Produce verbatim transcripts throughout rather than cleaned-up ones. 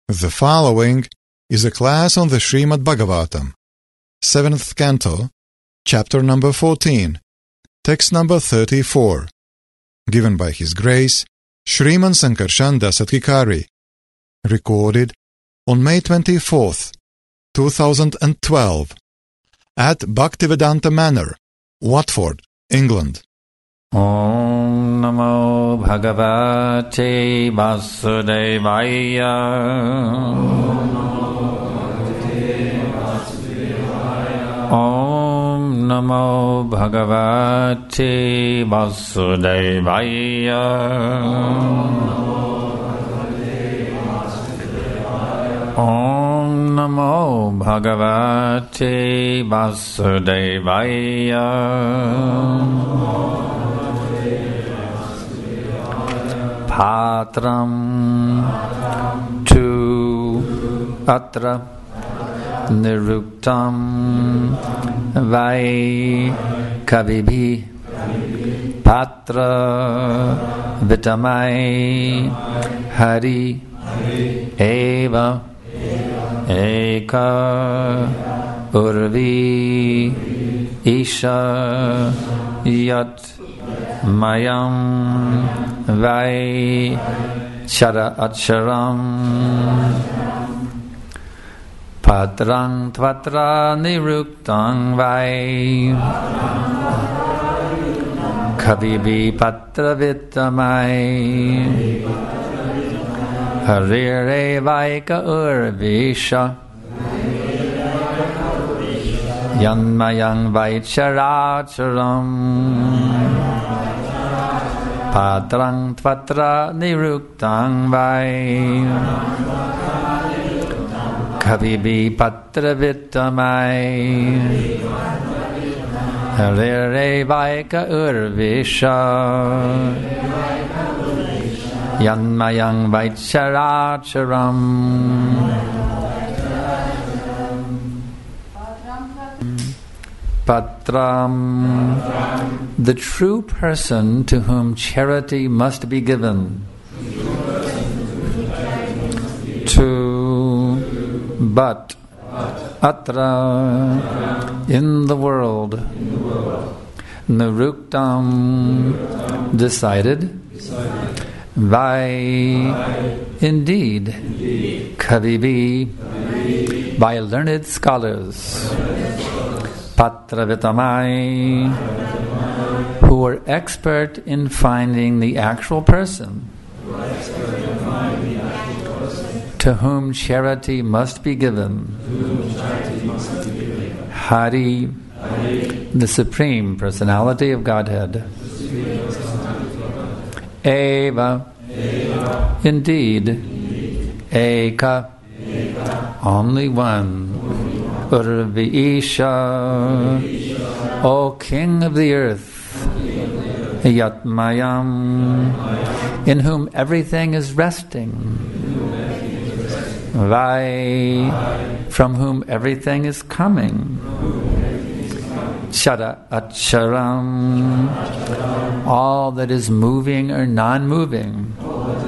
The following is a class on the Srimad Bhagavatam, seventh Canto, Chapter number fourteen, Text number thirty-four, given by His Grace, Shriman Sankarshan Dasatkikari, recorded on May twenty-fourth, two thousand twelve, at Bhaktivedanta Manor, Watford, England. Om Namo Bhagavate Vasudevaya. Om Namo Bhagavate Vasudevaya. Om Namo Bhagavate Vasudevaya. Patram tu atra niruktam vai kavibhi patra vitamai hari eva eka urvi isha yat mayam vai chara acharam patrang tvatra niruktang vai kavibi patra vitamai harire vaika urvisha yanmayang vai chara acharam patrang tvatra niruktang vai kavibi patra vitamai harire vaika urvisha yanmayang vaicharacharam. Patram, the true person to whom charity must be given. To, but, atra, in the world. Niruktam, decided. Vai, indeed. Kavibi, by learned scholars. Patravitamai, who are expert in finding the actual person to whom charity must be given. Hari, the Supreme Personality of Godhead. Eva, indeed. Eka, only one. Urvi Isha, O King of the earth, Yatmayam, in whom everything is resting, Vai, from whom everything is coming, Chara Acharam, all that is moving or non-moving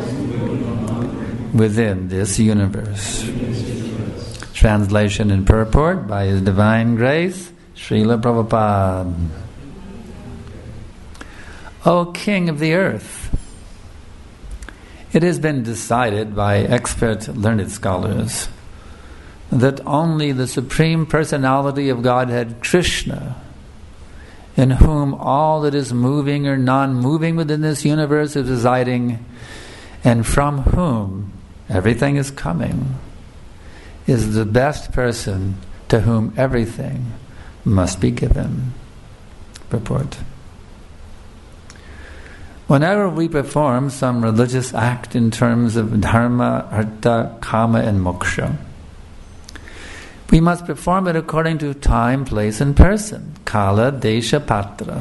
within this universe. Translation and purport by His Divine Grace, Srila Prabhupada. O King of the earth, it has been decided by expert learned scholars that only the Supreme Personality of Godhead, Krishna, in whom all that is moving or non-moving within this universe is residing, and from whom everything is coming, is the best person to whom everything must be given. Purport. Whenever we perform some religious act in terms of dharma, artha, kama, and moksha, we must perform it according to time, place, and person. Kala, desha, patra.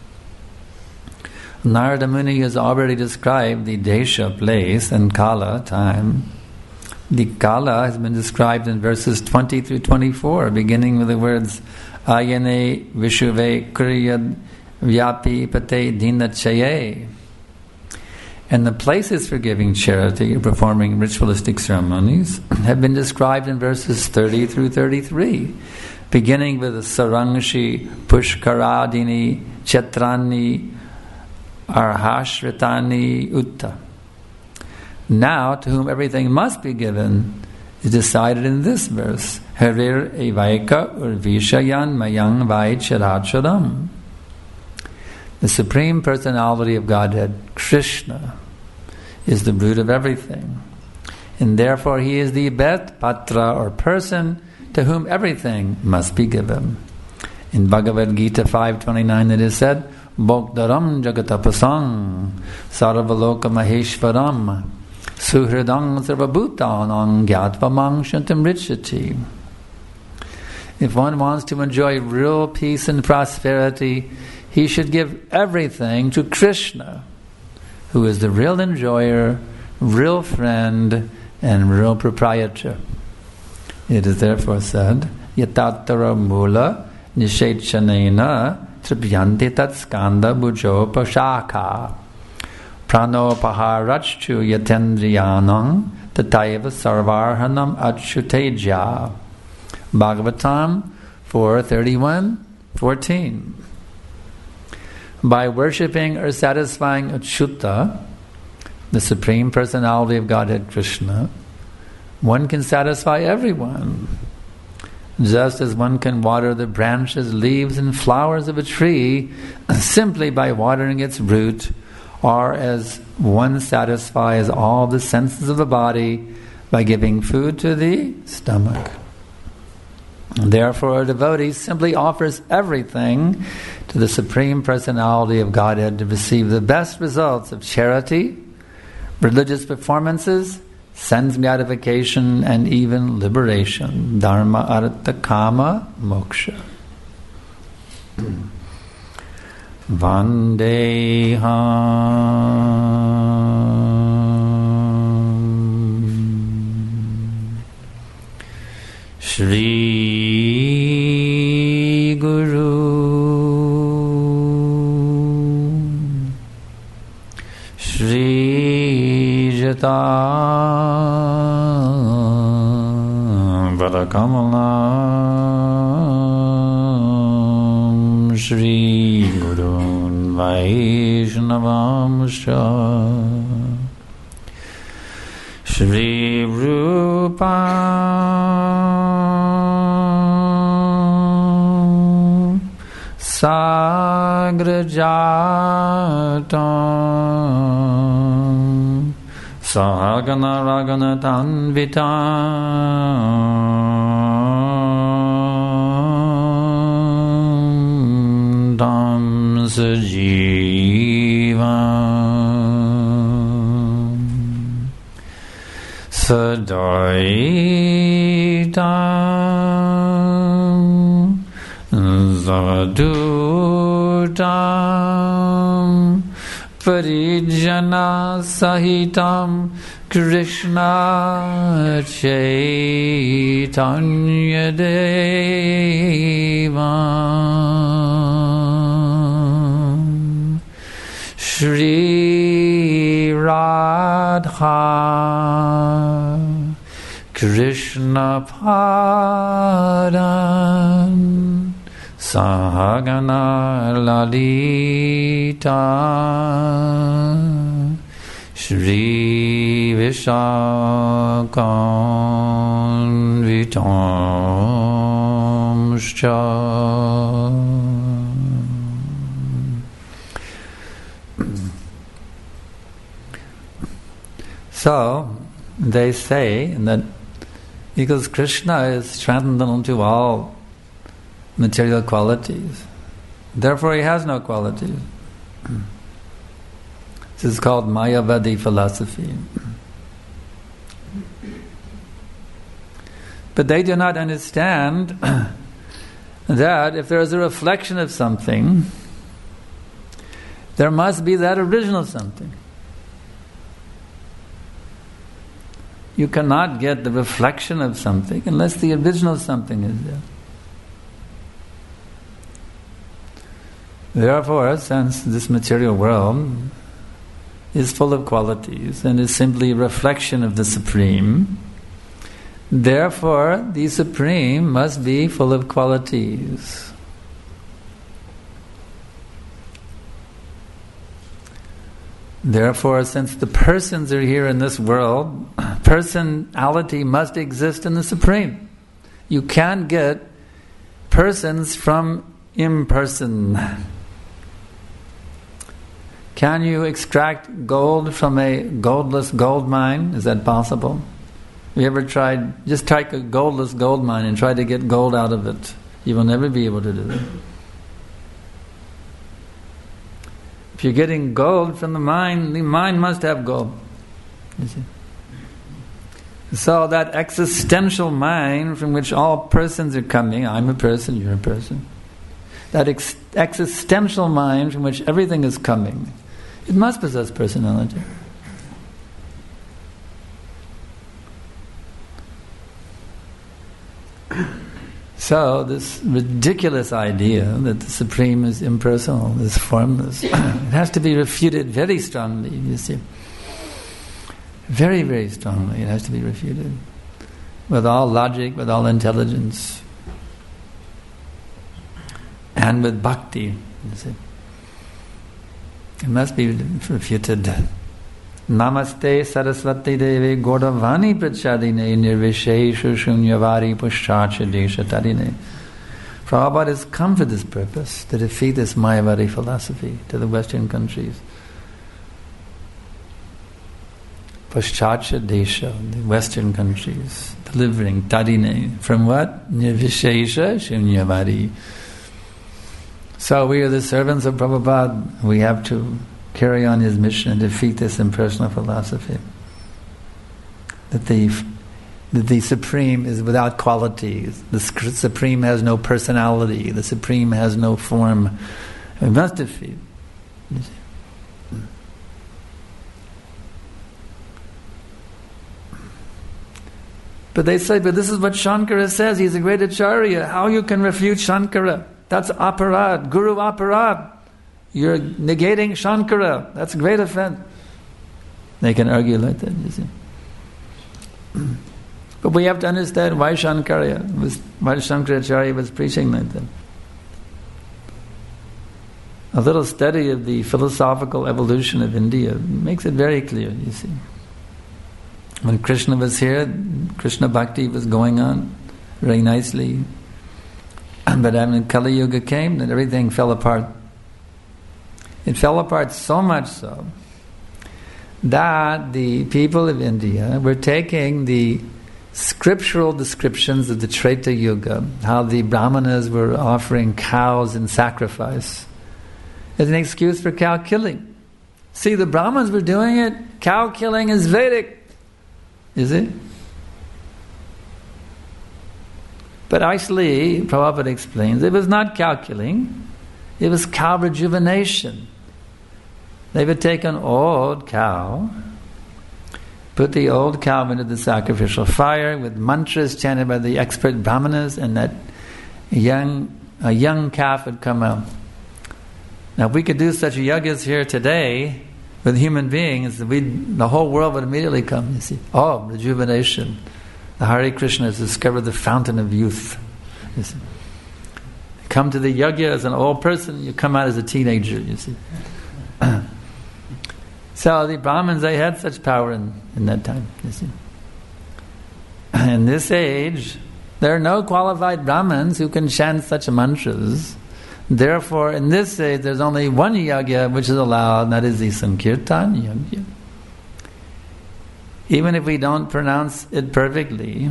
Narada Muni has already described the desha, place, and kala, time. The kala has been described in verses twenty through twenty-four, beginning with the words Ayane Vishuve Kuryad Vyapi Pate Dinachaye. And the places for giving charity or performing ritualistic ceremonies have been described in verses thirty through thirty-three, beginning with the Sarangshi, Pushkaradini, Chetrani, Arhashritani, Utta. Now, to whom everything must be given is decided in this verse, Harir Evaika Urvishayan Mayang Vai Chiracharam. The Supreme Personality of Godhead, Krishna, is the root of everything. And therefore He is the Bet Patra, or person, to whom everything must be given. In Bhagavad Gita five twenty-nine it is said, Bhoktaram Jagatapasang Sarvaloka Maheshwaram Suhridang Sarvabhutanang Gyatvam Shantam Richati. If one wants to enjoy real peace and prosperity, he should give everything to Krishna, who is the real enjoyer, real friend, and real proprietor. It is therefore said, Yatattara mula nishechanena tribhyanti tat skanda bujo pashaka prano paharachchu yatendriyanam tataiva sarvarhanam achyuteja. Bhagavatam four thirty-one fourteen. By worshipping or satisfying Achyuta, the Supreme Personality of Godhead Krishna, one can satisfy everyone. Just as one can water the branches, leaves, and flowers of a tree simply by watering its root, or as one satisfies all the senses of the body by giving food to the stomach. Therefore, a devotee simply offers everything to the Supreme Personality of Godhead to receive the best results of charity, religious performances, sense gratification, and even liberation. Dharma, artha, kama, moksha. Vandeham Shri Guru Shri Jata Vadakamalam Shri Gurun Vaishnavam Shah Shri Rupa Sagrajatam Sahagana Ragana Tanvitam Dam Sajivam Sadaitam Zadutam Parijana Sahitam Krishna Chaitanya Devam Shri Radha Krishna Padan Sahagana Lalita Shri Vishakam Vitam Shcha. So, they say that because Krishna is transcendental to all material qualities, therefore he has no qualities. This is called Mayavadi philosophy. But they do not understand that if there is a reflection of something, there must be that original something. You cannot get the reflection of something unless the original something is there. Therefore, since this material world is full of qualities and is simply a reflection of the Supreme. Therefore, the Supreme must be full of qualities. Therefore, since the persons are here in this world, personality must exist in the Supreme. You can't get persons from imperson. Can you extract gold from a goldless gold mine? Is that possible? Have you ever tried, just strike a goldless gold mine and try to get gold out of it? You will never be able to do it. If you're getting gold from the mine, the mine must have gold. You see? So that existential mine from which all persons are coming, I'm a person, you're a person. That ex- existential mind from which everything is coming, it must possess personality. So this ridiculous idea that the Supreme is impersonal, is formless, it has to be refuted very strongly, you see. Very, very strongly it has to be refuted. With all logic, with all intelligence. And with bhakti, you see. It must be refuted. Namaste Saraswati Devi Godavani Prachadine Nirvishesha Shunyavari Pushchacha Desha Tadine. Prabhupada has come for this purpose, to defeat this Mayavadi philosophy to the Western countries. Pushchacha Desha, the Western countries, delivering Tadine. From what? Nirvishesha Shunyavari. So we are the servants of Prabhupada. We have to carry on his mission and defeat this impersonal philosophy. That the, that the Supreme is without qualities. The Supreme has no personality. The Supreme has no form. We must defeat. But they say, but this is what Shankara says. He's a great Acharya. How you can refute Shankara? That's aparad, Guru aparad. You're negating Shankara. That's a great offense. They can argue like that, you see. But we have to understand why Shankara was, why Shankaracharya was preaching like that. A little study of the philosophical evolution of India makes it very clear, you see. When Krishna was here, Krishna Bhakti was going on very nicely. But when Kali Yuga came, then everything fell apart. It fell apart so much so that the people of India were taking the scriptural descriptions of the Treta Yuga, how the Brahmanas were offering cows in sacrifice, as an excuse for cow killing. See, the Brahmins were doing it. Cow killing is Vedic. Is it? But actually, Prabhupada explains, it was not cow killing, it was cow rejuvenation. They would take an old cow, put the old cow into the sacrificial fire with mantras chanted by the expert brahmanas, and that young a young calf would come out. Now, if we could do such yagas here today with human beings, we the whole world would immediately come. You see, oh, rejuvenation. The Hare Krishna has discovered the fountain of youth. You see. Come to the yajna as an old person, you come out as a teenager, you see. So the Brahmins, they had such power in, in that time, you see. In this age, there are no qualified Brahmins who can chant such mantras. Therefore, in this age, there's only one yajna which is allowed, and that is the Sankirtan yajna. Even if we don't pronounce it perfectly,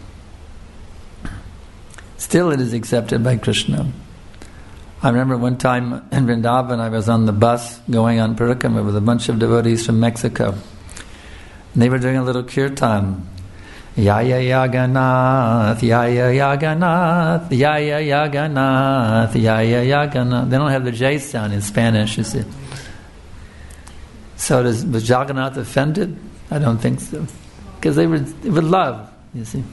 still it is accepted by Krishna. I remember one time in Vrindavan, I was on the bus going on Parikrama with a bunch of devotees from Mexico. And they were doing a little kirtan. Yaya Yaganath, Yaya Yaganath, Yaya Yaganath, Yaya Yaganath. They don't have the J sound in Spanish, you see. So does, was Jagannath offended? I don't think so. Because they were with love, you see.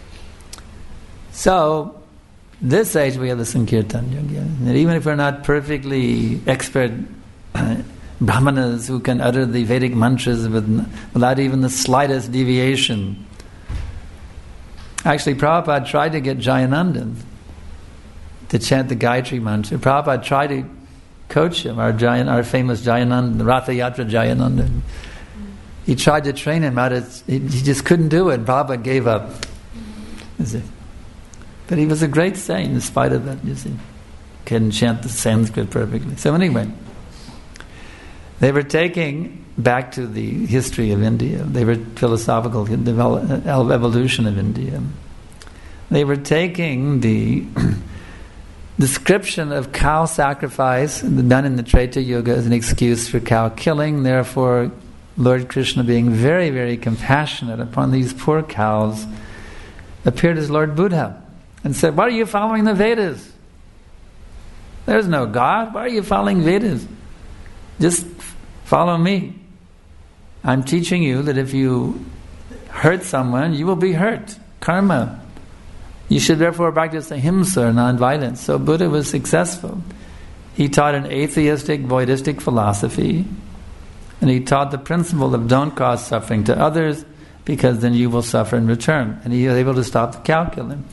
So, this age we have the Sankirtan Yoga. And even if we're not perfectly expert brahmanas who can utter the Vedic mantras with, without even the slightest deviation. Actually, Prabhupada tried to get Jayananda to chant the Gayatri mantra. Prabhupada tried to coach him, our, Jayan, our famous Jayananda, the Ratha Yatra Jayananda. He tried to train him out of, he, he just couldn't do it. Prabhupada gave up. You see. But he was a great saint in spite of that, you see. Couldn't chant the Sanskrit perfectly. So anyway, they were taking, back to the history of India, they were philosophical develop, evolution of India. They were taking the description of cow sacrifice done in the Treta Yuga as an excuse for cow killing. Therefore, Lord Krishna, being very, very compassionate upon these poor cows, appeared as Lord Buddha and said, "Why are you following the Vedas? There's no God. Why are you following Vedas? Just follow me. I'm teaching you that if you hurt someone, you will be hurt. Karma. You should therefore practice ahimsa, or non-violence." So Buddha was successful. He taught an atheistic, voidistic philosophy, and he taught the principle of don't cause suffering to others, because then you will suffer in return. And he was able to stop the cow killing.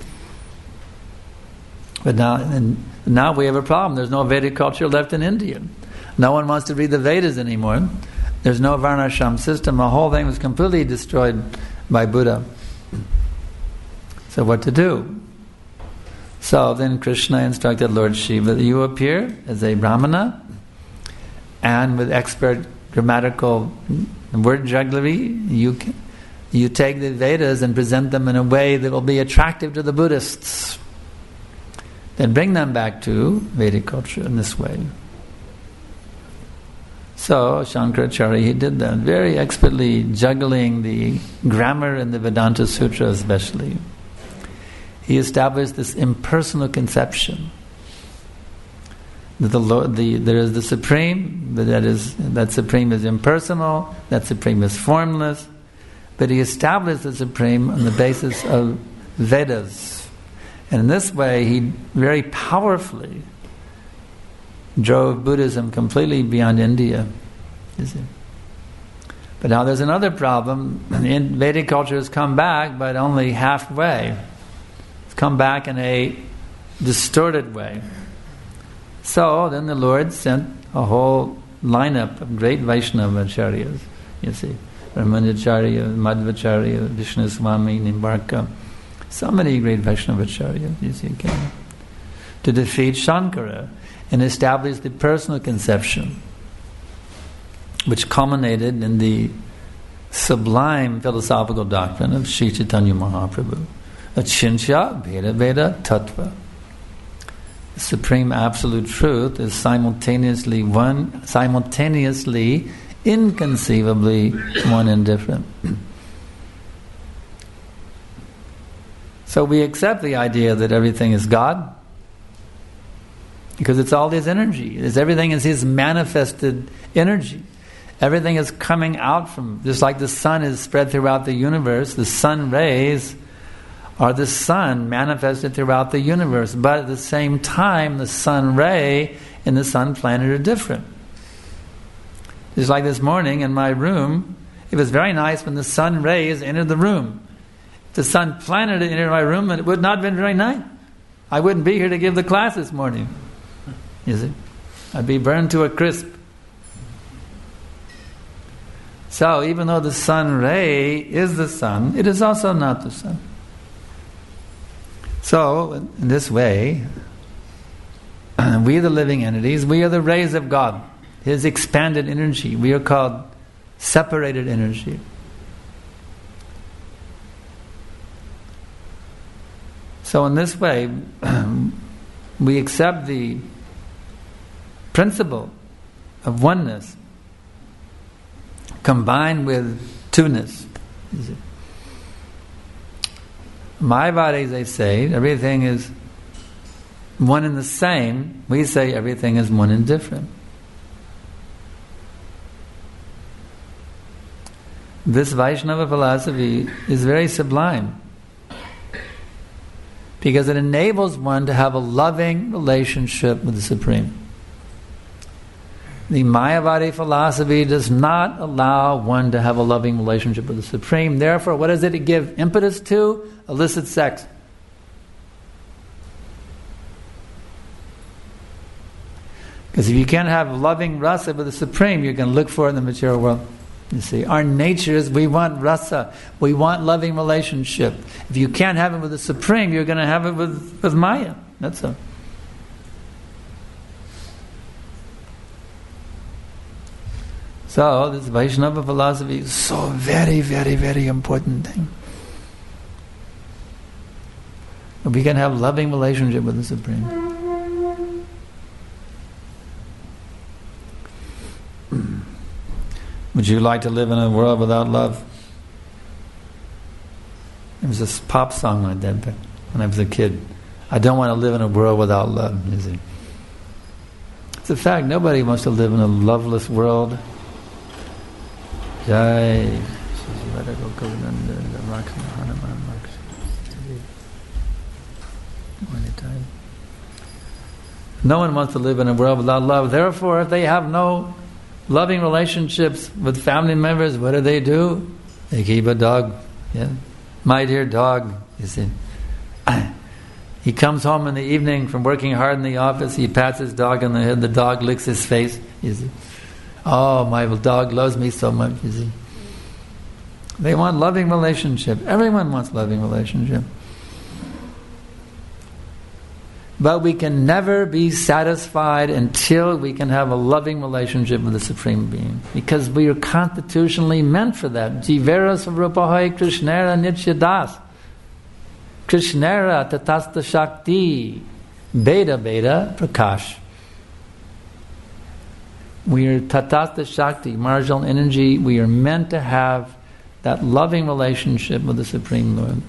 But now, and now we have a problem. There's no Vedic culture left in India. No one wants to read the Vedas anymore. There's no Varnashram system. The whole thing was completely destroyed by Buddha. So what to do? So then Krishna instructed Lord Shiva that you appear as a Brahmana, and with expert grammatical word jugglery, you you take the Vedas and present them in a way that will be attractive to the Buddhists. Then bring them back to Vedic culture in this way. So Shankaracharya, he did that, very expertly juggling the grammar and the Vedanta Sutra especially. He established this impersonal conception that the Lord, the there is the Supreme, but that is that Supreme is impersonal, that Supreme is formless. But he established the Supreme on the basis of Vedas. And in this way, he very powerfully drove Buddhism completely beyond India. You see. But now there's another problem. In Vedic culture has come back, but only halfway. It's come back in a distorted way. So then the Lord sent a whole lineup of great Vaishnava acharyas. You see, Ramanujacharya, Madhvacharya, Vishnu Swami, Nimbarka. So many great Vaishnava acharyas, you see, came to defeat Shankara and establish the personal conception, which culminated in the sublime philosophical doctrine of Sri Chaitanya Mahaprabhu, Achintya Veda Veda Tattva. The supreme absolute truth is simultaneously one, simultaneously, inconceivably one and different. So we accept the idea that everything is God, because it's all His energy. It's, everything is His manifested energy. Everything is coming out from, just like the sun is spread throughout the universe, the sun rays are the sun manifested throughout the universe. But at the same time, the sun ray and the sun planet are different. Just like this morning in my room, it was very nice when the sun rays entered the room. If the sun planet entered my room, it would not have been very nice. I wouldn't be here to give the class this morning. You see? I'd be burned to a crisp. So even though the sun ray is the sun, it is also not the sun. So in this way, we are the living entities, we are the rays of God, His expanded energy. We are called separated energy. So in this way, we accept the principle of oneness combined with two-ness. Mayavadis, they say, everything is one and the same. We say everything is one and different. This Vaishnava philosophy is very sublime, because it enables one to have a loving relationship with the Supreme. The Mayavadi philosophy does not allow one to have a loving relationship with the Supreme. Therefore, what does it give impetus to? Illicit sex. Because if you can't have loving rasa with the Supreme, you're going to look for it in the material world. You see, our nature is we want rasa, we want loving relationship. If you can't have it with the Supreme, you're going to have it with, with Maya. That's all. So, this Vaishnava philosophy is so very, very, very important thing. We can have loving relationship with the Supreme. Would you like to live in a world without love? There was this pop song like that when I was a kid. I don't want to live in a world without love. You see. It's a fact. Nobody wants to live in a loveless world. Jai. No one wants to live in a world without love. Therefore, if they have no loving relationships with family members, what do they do? They keep a dog. Yeah, my dear dog. You see, he comes home in the evening from working hard in the office. He pats his dog on the head. The dog licks his face. You see, oh, my dog loves me so much. You see, they want loving relationship. Everyone wants loving relationship. But we can never be satisfied until we can have a loving relationship with the Supreme Being. Because we are constitutionally meant for that. Jivera Svarupahai Krishnera Nityadas. Krishnera Tatasta Shakti. Beta Beta Prakash. We are Tatasta Shakti, marginal energy. We are meant to have that loving relationship with the Supreme Lord.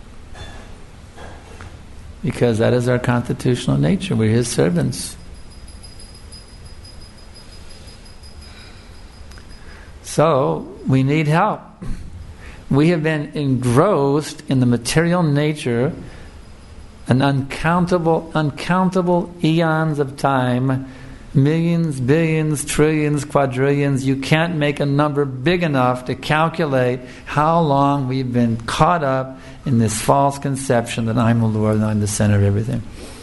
Because that is our constitutional nature. We're His servants. So, we need help. We have been engrossed in the material nature an uncountable, uncountable eons of time, millions, billions, trillions, quadrillions. You can't make a number big enough to calculate how long we've been caught up in this false conception that I'm the Lord and I'm the center of everything.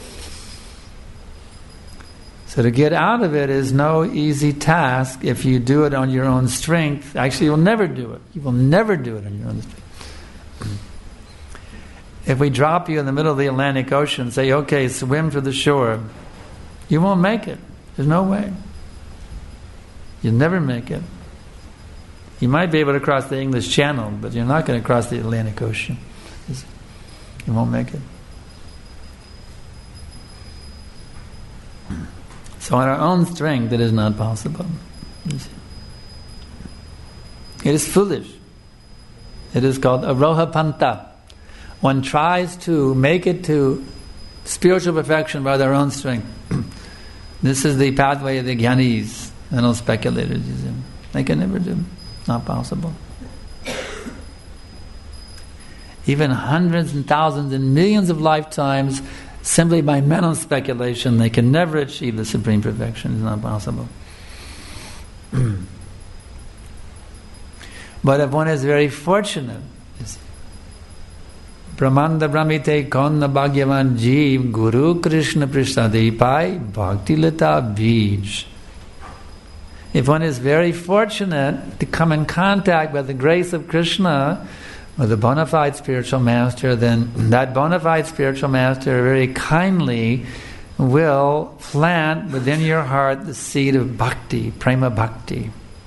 So to get out of it is no easy task if you do it on your own strength. Actually, you'll never do it. You will never do it on your own strength. If we drop you in the middle of the Atlantic Ocean and say, okay, swim to the shore, you won't make it. There's no way. You'll never make it. You might be able to cross the English Channel, but you're not going to cross the Atlantic Ocean. You won't make it. So on our own strength, it is not possible. It is foolish. It is called aroha panta. One tries to make it to spiritual perfection by their own strength. This is the pathway of the jnanis, mental speculators. They can never do. Not possible. Even hundreds and thousands and millions of lifetimes, simply by mental speculation, they can never achieve the supreme perfection. It's not possible. But if one is very fortunate, Brahmanda Brahmite Konna Bhagyavan Jeev Guru Krishna Prishtadepai Bhakti Lata Bij. If one is very fortunate to come in contact with the grace of Krishna, with a bona fide spiritual master, then that bona fide spiritual master very kindly will plant within your heart the seed of bhakti, prema bhakti.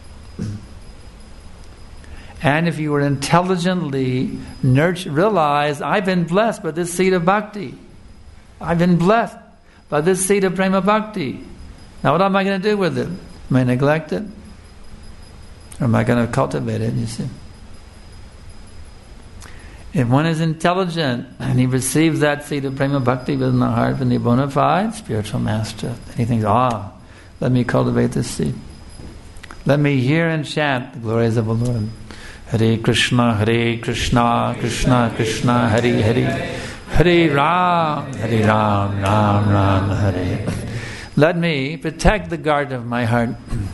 And if you were intelligently nurture, realize, I've been blessed by this seed of bhakti. I've been blessed by this seed of prema bhakti. Now what am I going to do with it? Am I neglect it? Or am I going to cultivate it, you see? If one is intelligent and he receives that seed of prema bhakti within the heart from the bona fide spiritual master, then he thinks, ah, let me cultivate this seed. Let me hear and chant the glories of the Lord. Hare Krishna, Hare Krishna, Krishna Krishna, Hare Hare, Hare Ram, Hare Ram, Ram Ram, Hare. Let me protect the garden of my heart.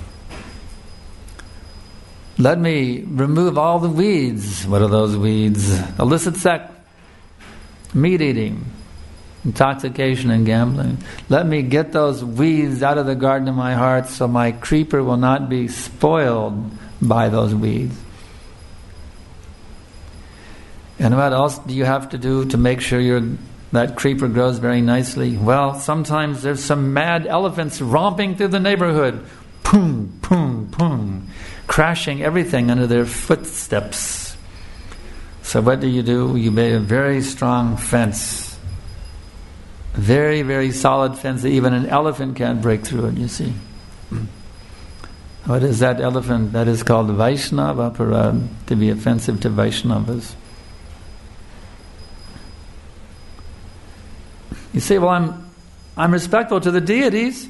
Let me remove all the weeds. What are those weeds? Illicit sex, meat eating, intoxication and gambling. Let me get those weeds out of the garden of my heart so my creeper will not be spoiled by those weeds. And what else do you have to do to make sure your that creeper grows very nicely? Well, sometimes there's some mad elephants romping through the neighborhood. Boom, boom, boom. Crashing everything under their footsteps. So what do you do? You make a very strong fence. Very, very solid fence that even an elephant can't break through it, you see. What is that elephant? That is called Vaishnava Aparad, to be offensive to Vaishnavas. You say, well, I'm I'm respectful to the deities.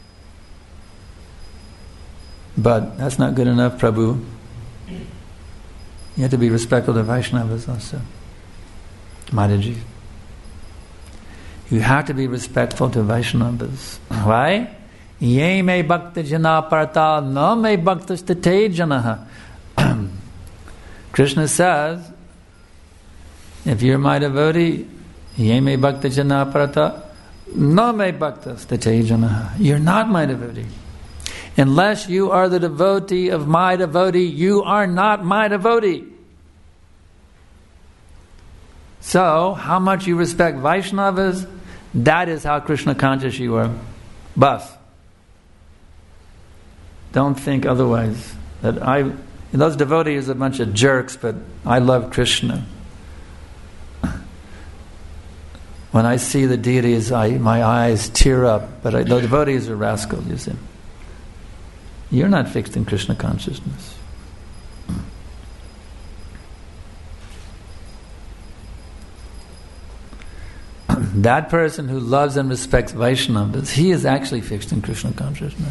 But that's not good enough, Prabhu. You have to be respectful to Vaishnavas also. Mataji. You have to be respectful to Vaishnavas. Why? Ye me bhakta jana parta no me bhakta state janaha. Krishna says, if you're my devotee, ye me bhakta jana parta no me bhakta state janaha. You're not my devotee. Unless you are the devotee of my devotee, you are not my devotee. So, how much you respect Vaishnavas, that is how Krishna conscious you are. Bas. Don't think otherwise. That I, those devotees are a bunch of jerks, but I love Krishna. When I see the deities, I, my eyes tear up. But I, the devotees are rascals, you see. You're not fixed in Krishna consciousness. That person who loves and respects Vaishnavas, he is actually fixed in Krishna consciousness.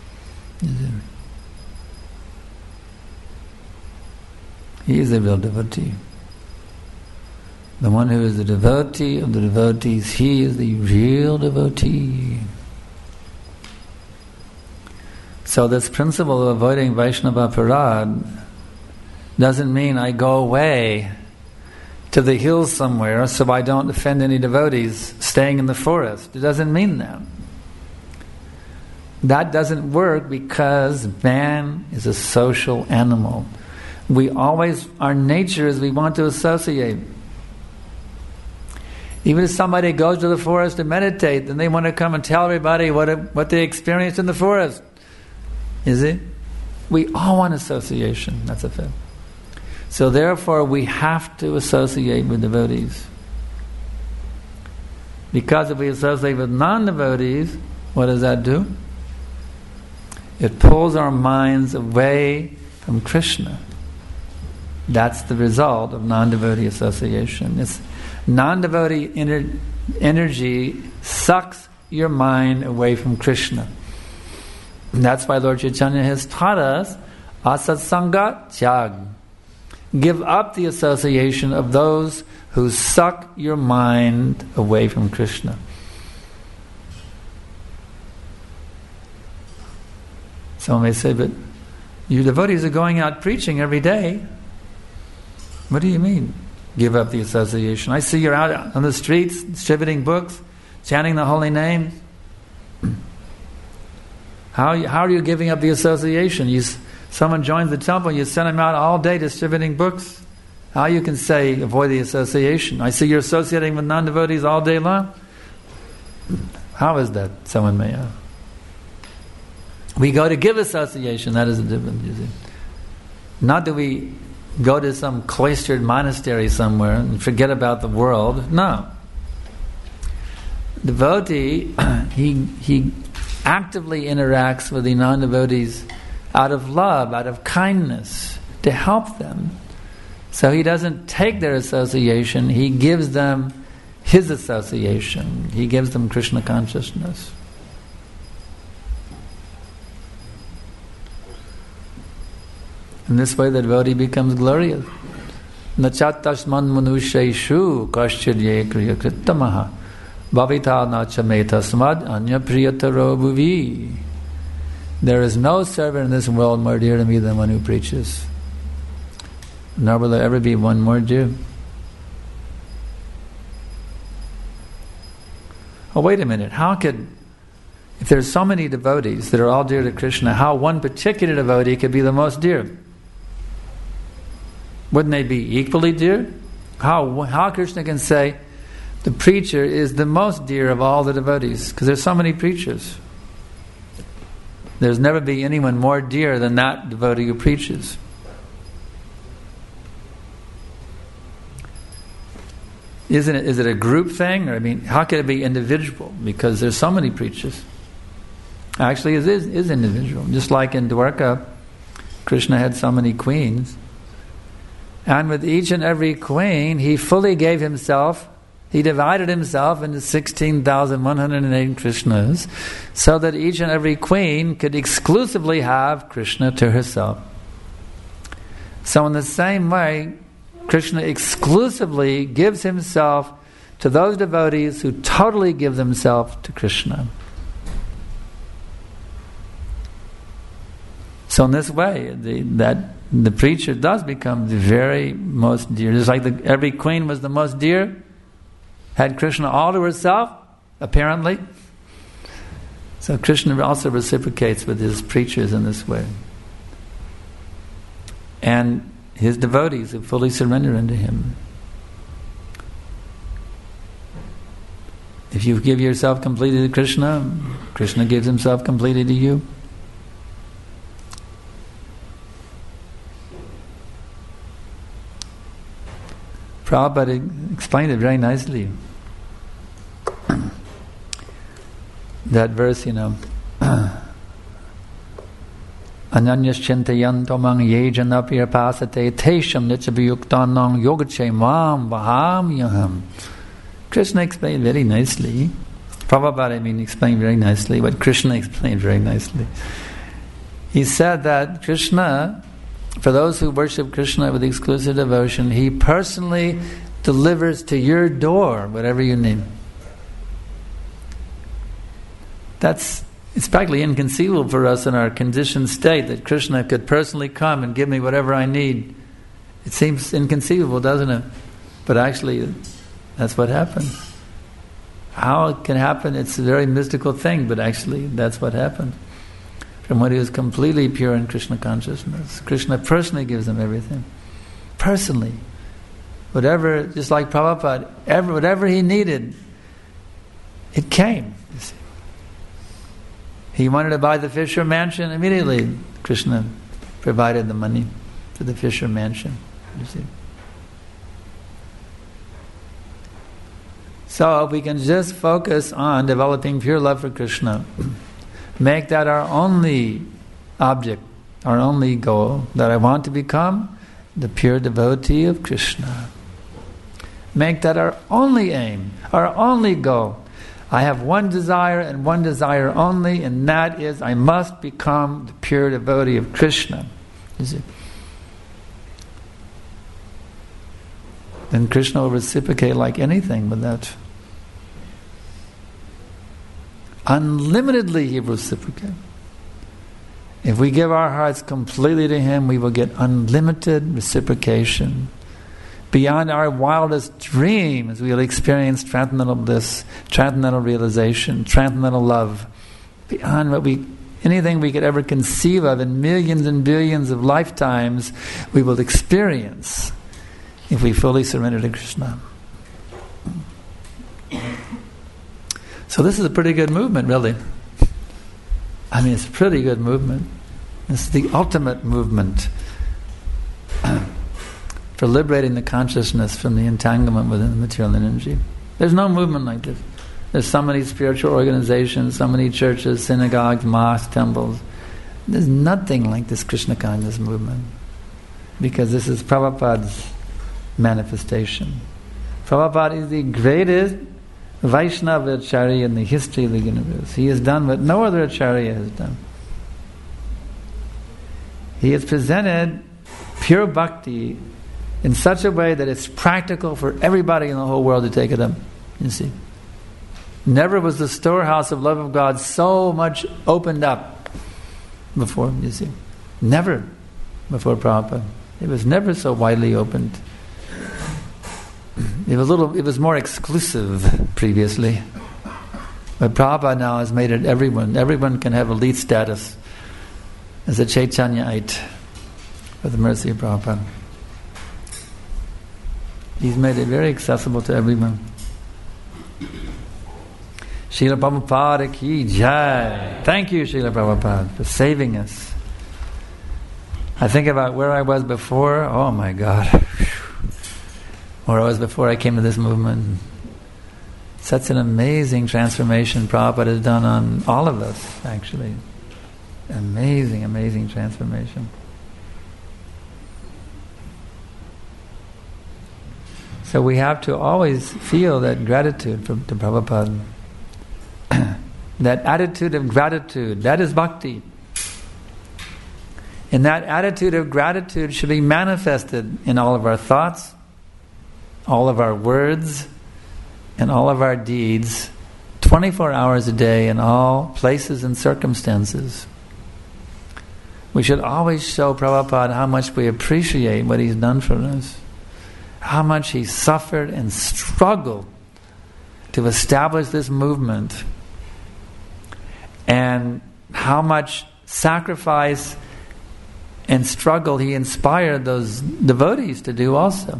He is a real devotee. The one who is the devotee of the devotees, he is the real devotee. So this principle of avoiding Vaishnava Parad doesn't mean I go away to the hills somewhere so I don't offend any devotees staying in the forest. It doesn't mean that. That doesn't work because man is a social animal. We always, our nature is we want to associate. Even if somebody goes to the forest to meditate, then they want to come and tell everybody what it, what they experienced in the forest. Is it? We all want association. That's a fact. So therefore we have to associate with devotees. Because if we associate with non-devotees, what does that do? It pulls our minds away from Krishna. That's the result of non-devotee association. It's non-devotee ener- energy sucks your mind away from Krishna. And that's why Lord Chaitanya has taught us asatsanga tyag. Give up the association of those who suck your mind away from Krishna. Some may say, but you devotees are going out preaching every day. What do you mean, give up the association? I see you're out on the streets distributing books, chanting the holy names. How, how are you giving up the association? You, someone joins the temple, you send them out all day distributing books. How you can say, avoid the association? I see you're associating with non-devotees all day long. How is that? Someone may ask. We go to give association, that is the difference, you see. Not that we go to some cloistered monastery somewhere and forget about the world. No. Devotee, he he actively interacts with the non-devotees out of love, out of kindness, to help them. So he doesn't take their association, he gives them his association. He gives them Krishna consciousness. In this way the devotee becomes glorious. Nachatasman manushaishu kaschirye kriya krittamaha Bhavita na chameta smad anya priyataro bhuvi. There is no servant in this world more dear to me than one who preaches. Nor will there ever be one more dear. Oh, wait a minute. How could, if there's so many devotees that are all dear to Krishna, how one particular devotee could be the most dear? Wouldn't they be equally dear? How how Krishna can say the preacher is the most dear of all the devotees? Because there's so many preachers. There's never be anyone more dear than that devotee who preaches. Isn't it? Is it a group thing? Or, I mean, how could it be individual? Because there's so many preachers. Actually, it is, is individual. Just like in Dwarka, Krishna had so many queens. And with each and every queen, he fully gave himself. He divided himself into sixteen thousand one hundred eight Krishnas, so that each and every queen could exclusively have Krishna to herself. So in the same way, Krishna exclusively gives himself to those devotees who totally give themselves to Krishna. So in this way, the, that the preacher does become the very most dear. Just like the, every queen was the most dear, had Krishna all to herself, apparently. So Krishna also reciprocates with his preachers in this way. And his devotees who fully surrender unto him. If you give yourself completely to Krishna, Krishna gives himself completely to you. Prabhupada explained it very nicely. That verse, you know, Ananyas chintayan tomang yejanapir pasate tesham nitchabhiyuktanang yogache mam vaham yaham. Krishna explained very nicely. Prabhupada, I mean, explained very nicely what Krishna explained very nicely. He said that Krishna, for those who worship Krishna with exclusive devotion, he personally delivers to your door whatever you need. That's, it's practically inconceivable for us in our conditioned state that Krishna could personally come and give me whatever I need. It seems inconceivable, doesn't it? But actually, that's what happened. How it can happen, it's a very mystical thing, but actually that's what happened. From one who is completely pure in Krishna consciousness, Krishna personally gives them everything. Personally. Whatever, just like Prabhupada, ever, whatever he needed, it came. You see. He wanted to buy the Fisher mansion, immediately Krishna provided the money for the Fisher mansion. You see. So if we can just focus on developing pure love for Krishna, make that our only object, our only goal, that I want to become the pure devotee of Krishna. Make that our only aim, our only goal. I have one desire and one desire only, and that is I must become the pure devotee of Krishna. Is it? Then Krishna will reciprocate like anything with that. Unlimitedly he will reciprocate. If we give our hearts completely to him, we will get unlimited reciprocation. Beyond our wildest dreams, we will experience transcendental bliss, transcendental realization, transcendental love. Beyond what we, anything we could ever conceive of in millions and billions of lifetimes, we will experience if we fully surrender to Krishna. So this is a pretty good movement, really. I mean, it's a pretty good movement. This is the ultimate movement for liberating the consciousness from the entanglement within the material energy. There's no movement like this. There's so many spiritual organizations, so many churches, synagogues, mosques, temples. There's nothing like this Krishna consciousness movement, because this is Prabhupada's manifestation. Prabhupada is the greatest Vaishnava Acharya in the history of the universe. He has done what no other Acharya has done. He has presented pure bhakti in such a way that it's practical for everybody in the whole world to take it up. You see? Never was the storehouse of love of God so much opened up before, you see. Never before Prabhupada. It was never so widely opened. It was a little, it was more exclusive previously. But Prabhupada now has made it everyone. Everyone can have elite status as a Chaitanyite with the mercy of Prabhupada. He's made it very accessible to everyone. Srila Prabhupada ki jai. Thank you, Srila Prabhupada, for saving us. I think about where I was before. Oh my God. Where I was before I came to this movement. Such an amazing transformation Prabhupada has done on all of us, actually. Amazing, amazing transformation. So we have to always feel that gratitude for, to Prabhupada. That attitude of gratitude, that is bhakti. And that attitude of gratitude should be manifested in all of our thoughts, all of our words, and all of our deeds, twenty-four hours a day in all places and circumstances. We should always show Prabhupada how much we appreciate what he's done for us, how much he suffered and struggled to establish this movement, and how much sacrifice and struggle he inspired those devotees to do also.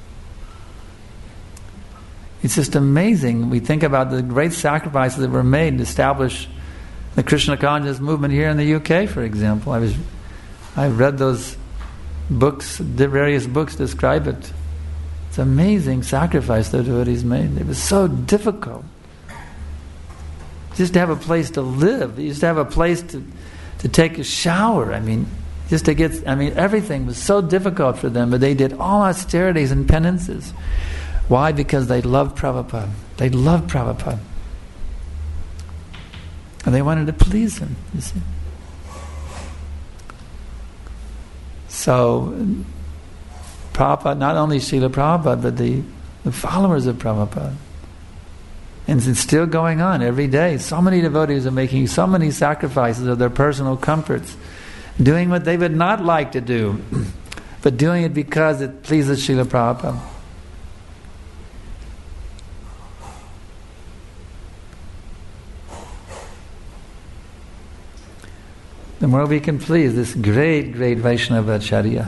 It's just amazing. We think about the great sacrifices that were made to establish the Krishna consciousness movement here in the U K, for example. I was, I read those books, the various books describe it. It's amazing sacrifice the devotees made. It was so difficult. Just to have a place to live, just to have a place to, to take a shower. I mean, just to get, I mean, everything was so difficult for them, but they did all austerities and penances. Why? Because they loved Prabhupada. They loved Prabhupada. And they wanted to please him, you see. So, Prabhupada, not only Srila Prabhupada, but the, the followers of Prabhupada. And it's still going on every day. So many devotees are making so many sacrifices of their personal comforts, doing what they would not like to do, but doing it because it pleases Srila Prabhupada. The more we can please this great, great Vaishnava Acharya,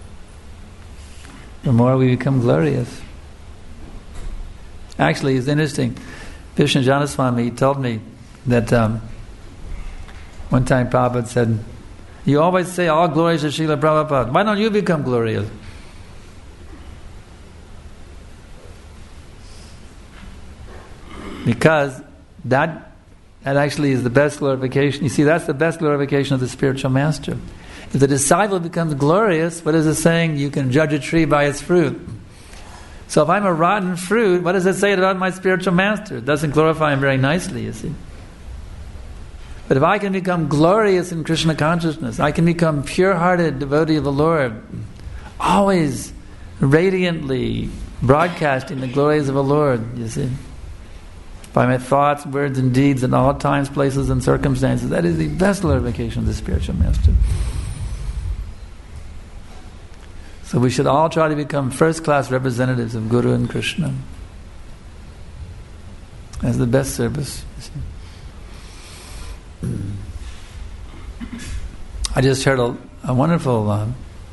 the more we become glorious. Actually, it's interesting. Vishnu Janaswami told me that um, one time Prabhupada said, "You always say all glories to Srila Prabhupada. Why don't you become glorious?" Because that that actually is the best glorification. You see, that's the best glorification of the spiritual master. If the disciple becomes glorious, what is it saying? You can judge a tree by its fruit. So if I'm a rotten fruit, what does it say about my spiritual master? It doesn't glorify him very nicely, you see. But if I can become glorious in Krishna consciousness, I can become pure-hearted devotee of the Lord, always radiantly broadcasting the glories of the Lord, you see. By my thoughts, words, and deeds in all times, places, and circumstances. That is the best glorification of the spiritual master. So we should all try to become first-class representatives of Guru and Krishna as the best service. I just heard a, a wonderful... Uh,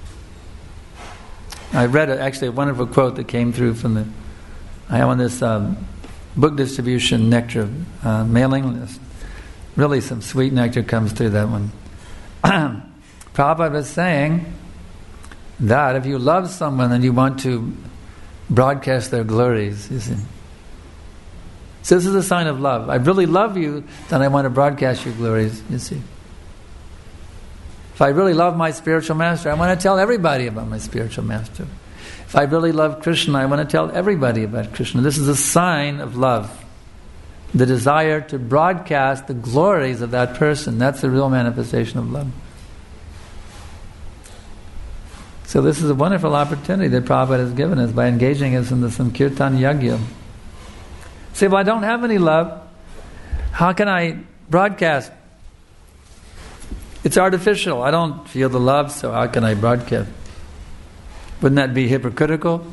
I read a, actually a wonderful quote that came through from the... I have on this... Um, book distribution nectar uh, mailing list. Really some sweet nectar comes through that one. Prabhupada was saying that if you love someone and you want to broadcast their glories, you see. So this is a sign of love. I really love you, then I want to broadcast your glories, you see. If I really love my spiritual master, I want to tell everybody about my spiritual master. If I really love Krishna, I want to tell everybody about Krishna. This is a sign of love. The desire to broadcast the glories of that person. That's the real manifestation of love. So this is a wonderful opportunity that Prabhupada has given us by engaging us in the Sankirtan Yagya. Say, well, I don't have any love. How can I broadcast? It's artificial. I don't feel the love, so how can I broadcast? Wouldn't that be hypocritical?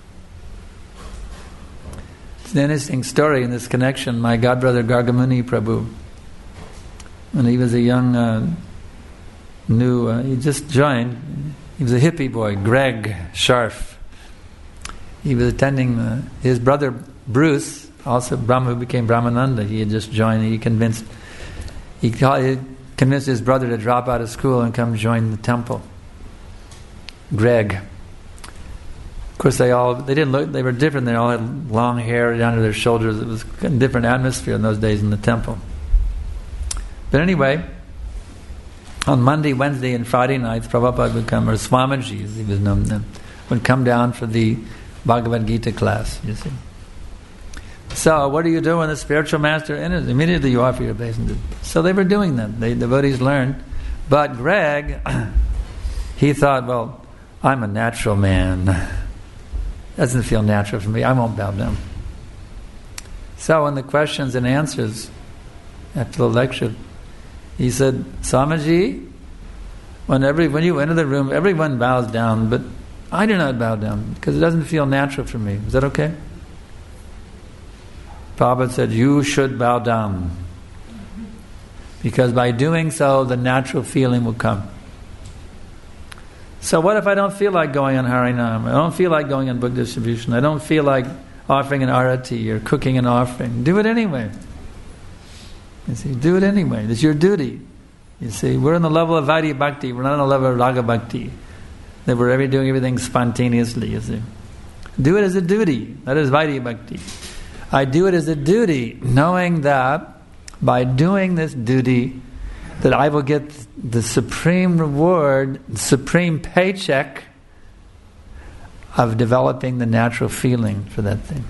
It's an interesting story in this connection. My godbrother Gargamuni Prabhu, when he was a young, uh, new, uh, he just joined, he was a hippie boy, Greg Scharf. He was attending, uh, his brother Bruce, also Brahma, who became Brahmananda, he had just joined, he convinced, he, he convinced his brother to drop out of school and come join the temple. Greg. Of course, they all, they didn't look, they were different, they all had long hair down to their shoulders. It was a different atmosphere in those days in the temple. But anyway, on Monday, Wednesday, and Friday nights, Prabhupada would come, or Swamiji, as he was known then, would come down for the Bhagavad Gita class, you see. So, what do you do when the spiritual master enters? Immediately you offer your obeisance. So they were doing that. The devotees learned. But Greg, he thought, well, I'm a natural man. Doesn't feel natural for me. I won't bow down. So in the questions and answers after the lecture, he said, Swamiji, when, every, when you enter the room, everyone bows down, but I do not bow down because it doesn't feel natural for me. Is that okay? Prabhupada said, you should bow down. Because by doing so, the natural feeling will come. So what if I don't feel like going on Harinam? I don't feel like going on book distribution. I don't feel like offering an arati or cooking an offering. Do it anyway. You see, do it anyway. It's your duty. You see, we're on the level of Vaidya Bhakti. We're not on the level of Raga Bhakti. That we're every, doing everything spontaneously, you see. Do it as a duty. That is Vaidya Bhakti. I do it as a duty, knowing that by doing this duty, that I will get the supreme reward, the supreme paycheck of developing the natural feeling for that thing.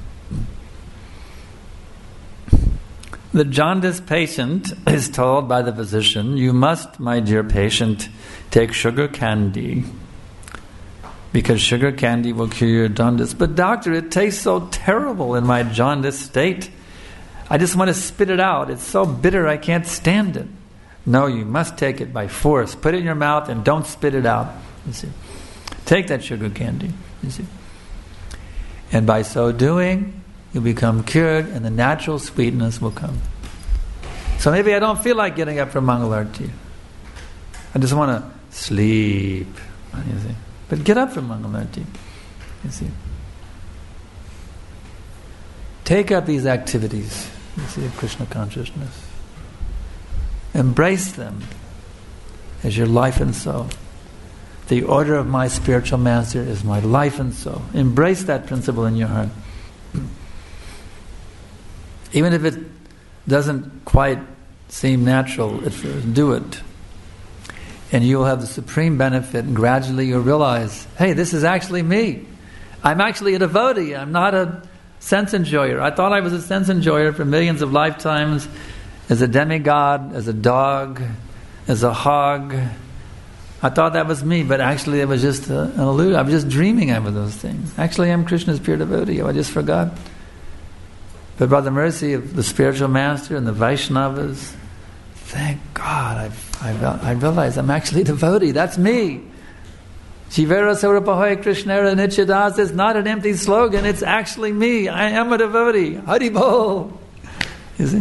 The jaundiced patient is told by the physician, you must, my dear patient, take sugar candy because sugar candy will cure your jaundice. But doctor, it tastes so terrible in my jaundiced state. I just want to spit it out. It's so bitter I can't stand it. No, you must take it by force. Put it in your mouth and don't spit it out. You see, take that sugar candy. You see, and by so doing, you become cured, and the natural sweetness will come. So maybe I don't feel like getting up for Mangalarti. I just want to sleep. You see, but get up for Mangalarti. You see, take up these activities. You see, of Krishna consciousness. Embrace them as your life and soul. The order of my spiritual master is my life and soul. Embrace that principle in your heart. Even if it doesn't quite seem natural at first, do it. And you will have the supreme benefit, and gradually you'll realize, hey, this is actually me. I'm actually a devotee. I'm not a sense enjoyer. I thought I was a sense enjoyer for millions of lifetimes, as a demigod, as a dog, as a hog. I thought that was me, but actually it was just a, an illusion. I was just dreaming of those things. Actually, I'm Krishna's pure devotee. I just forgot. But by the mercy of the spiritual master and the Vaishnavas, thank God, I've, I've, I realized I'm actually a devotee. That's me. Shivera Saurapahoy Krishnera Nityadas is not an empty slogan. It's actually me. I am a devotee. Hari Bol. You see?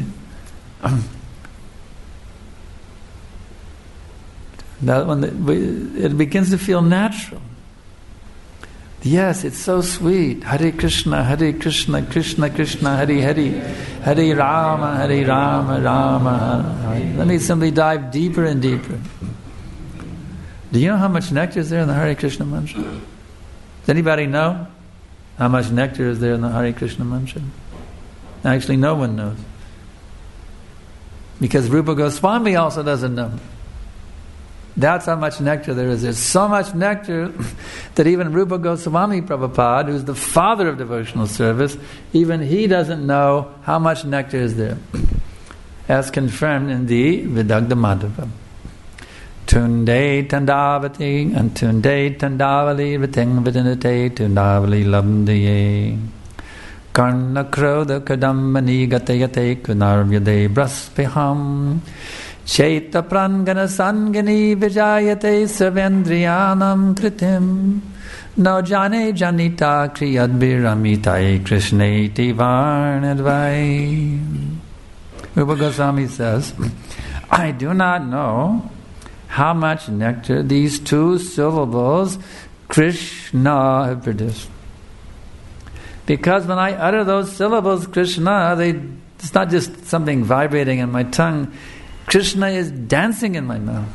That when the, we, it begins to feel natural. Yes, it's so sweet. Hare Krishna, Hare Krishna, Krishna Krishna, Hare Hare, Hare Rama, Hare Rama, Rama Hare. Let me simply dive deeper and deeper. Do you know how much nectar is there in the Hare Krishna mantra? Does anybody know how much nectar is there in the Hare Krishna mantra? Actually, no one knows. Because Rupa Goswami also doesn't know. That's how much nectar there is. There's so much nectar that even Rupa Goswami Prabhupada, who's the father of devotional service, even he doesn't know how much nectar is there. As confirmed in the Vidagdha Madhava. Tunde Tandavati and Tunde Tandavali Viting Vidinate Tundavali Labdaye Karna krodha kadambani gatayate kunarvyade braspiham Chaita prangana sangani vijayate sarvendriyanam kritim No jane janita kriyadbiramitai krishneti varnadvai. Rupa Goswami says, I do not know how much nectar these two syllables Krishna have produced. Because when I utter those syllables, Krishna, they, it's not just something vibrating in my tongue. Krishna is dancing in my mouth.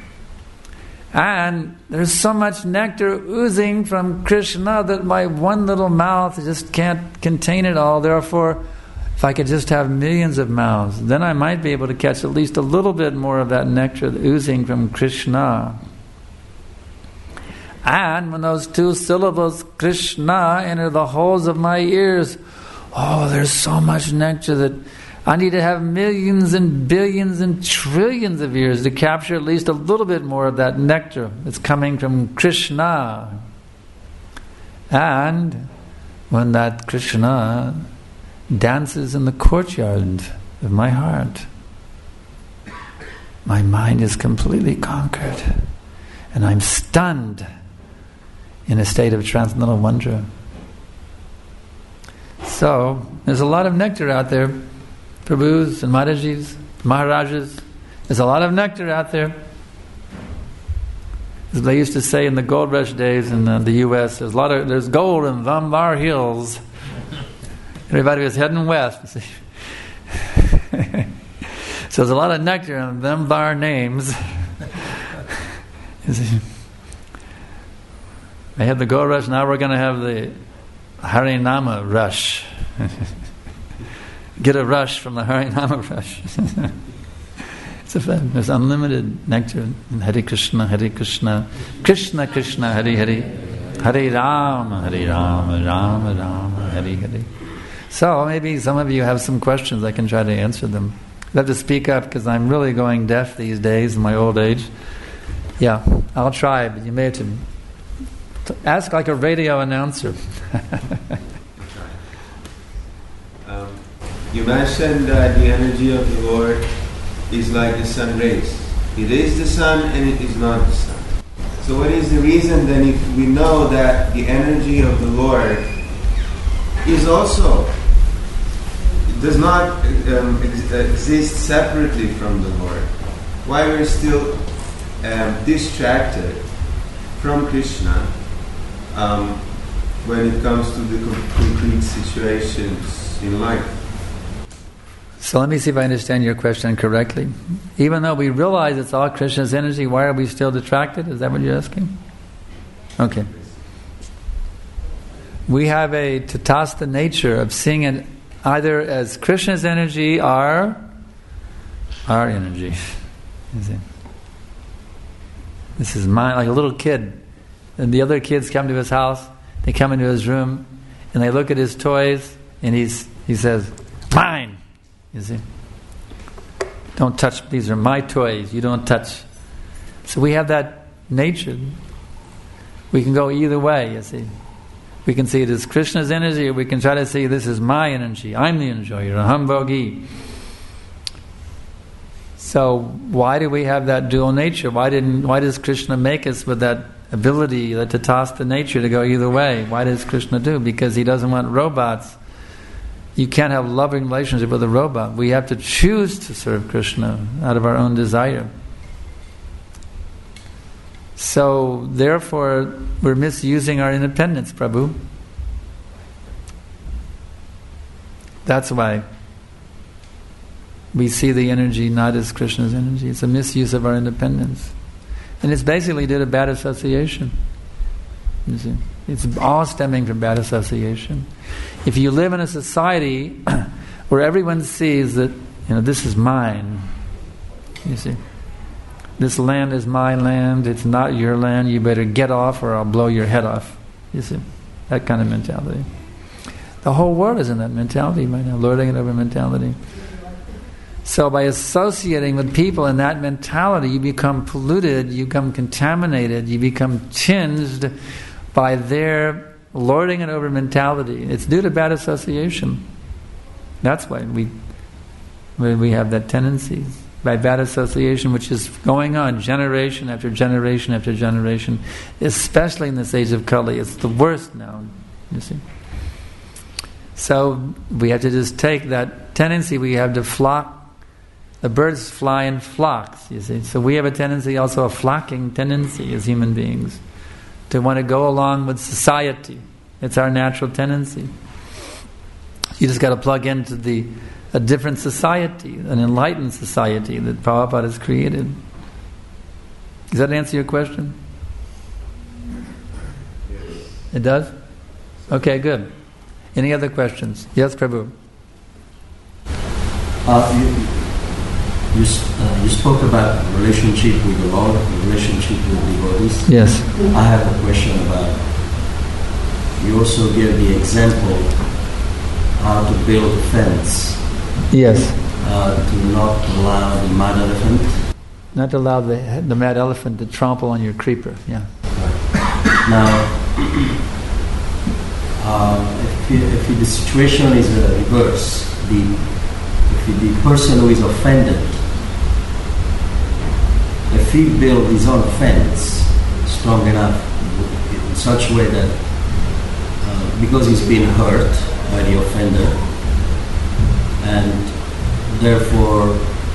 And there's so much nectar oozing from Krishna that my one little mouth just can't contain it all. Therefore, if I could just have millions of mouths, then I might be able to catch at least a little bit more of that nectar oozing from Krishna. And when those two syllables, Krishna, enter the holes of my ears, oh, there's so much nectar that I need to have millions and billions and trillions of ears to capture at least a little bit more of that nectar that's coming from Krishna. And when that Krishna dances in the courtyard of my heart, my mind is completely conquered, and I'm stunned in a state of transcendental wonder. So, there's a lot of nectar out there. Prabhus and Maharajis, Maharajas. There's a lot of nectar out there. As they used to say in the gold rush days in uh, the U S, there's a lot of there's gold in Vambar Hills. Everybody was heading west. So there's a lot of nectar in Vambar names. They had the gold rush. Now we're going to have the Harinama rush. Get a rush from the Harinama rush. It's a fact. There's unlimited nectar in Hare Krishna, Hare Krishna, Krishna Krishna, Hare Hare, Hare Rama, Hare Rama, Rama Rama, Hare Hare. So maybe some of you have some questions. I can try to answer them. I have to speak up because I'm really going deaf these days in my old age. Yeah, I'll try, but you may have to, to ask like a radio announcer. um. You mentioned that the energy of the Lord is like the sun rays. It is the sun and it is not the sun. So what is the reason then if we know that the energy of the Lord is also, it does not um, ex- exist separately from the Lord, why we're still um, distracted from Krishna um, when it comes to the com- concrete situations in life? So let me see if I understand your question correctly. Even though we realize it's all Krishna's energy, why are we still detracted? Is that what you're asking? Okay. We have a tatastha nature of seeing it either as Krishna's energy or our energy. You see? This is mine, like a little kid. And the other kids come to his house, they come into his room, and they look at his toys, and he's he says, mine! You see? Don't touch, these are my toys, you don't touch. So we have that nature. We can go either way, you see. We can see it as Krishna's energy, or we can try to see this is my energy, I'm the enjoyer, aham bhogi. So why do we have that dual nature? Why didn't? Why does Krishna make us with that ability, that tatastha nature to go either way? Why does Krishna do? Because he doesn't want robots. You can't have loving relationship with a robot. We have to choose to serve Krishna out of our own desire. So, therefore, we're misusing our independence, Prabhu. That's why we see the energy not as Krishna's energy. It's a misuse of our independence. And it's basically due to bad association. You see? It's all stemming from bad association. If you live in a society where everyone sees that, you know, this is mine, you see, this land is my land, it's not your land, you better get off or I'll blow your head off. You see, that kind of mentality. The whole world is in that mentality right now, lording it over mentality. So by associating with people in that mentality, you become polluted, you become contaminated, you become tinged by their lording it over mentality. It's due to bad association. That's why we we have that tendency. By bad association, which is going on generation after generation after generation, especially in this age of Kali. It's the worst now, you see. So we have to just take that tendency we have to flock. The birds fly in flocks, you see. So we have a tendency, also a flocking tendency as human beings, to want to go along with society. It's our natural tendency. You just got to plug into the a different society, an enlightened society that Prabhupada has created. Does that answer your question? It does? Okay, good. Any other questions? Yes, Prabhu. Uh, you, you, uh, you spoke about relationship with the Lord, relationship with devotees. Yes. I have a question about, you also gave the example how to build a fence. Yes. Uh, to not allow the mad elephant. Not to allow the the mad elephant to trample on your creeper. Yeah. Now, uh, if, you, if the situation is uh, reverse, the if the person who is offended, if he builds his own fence strong enough in such a way that uh, because he's been hurt by the offender, and therefore,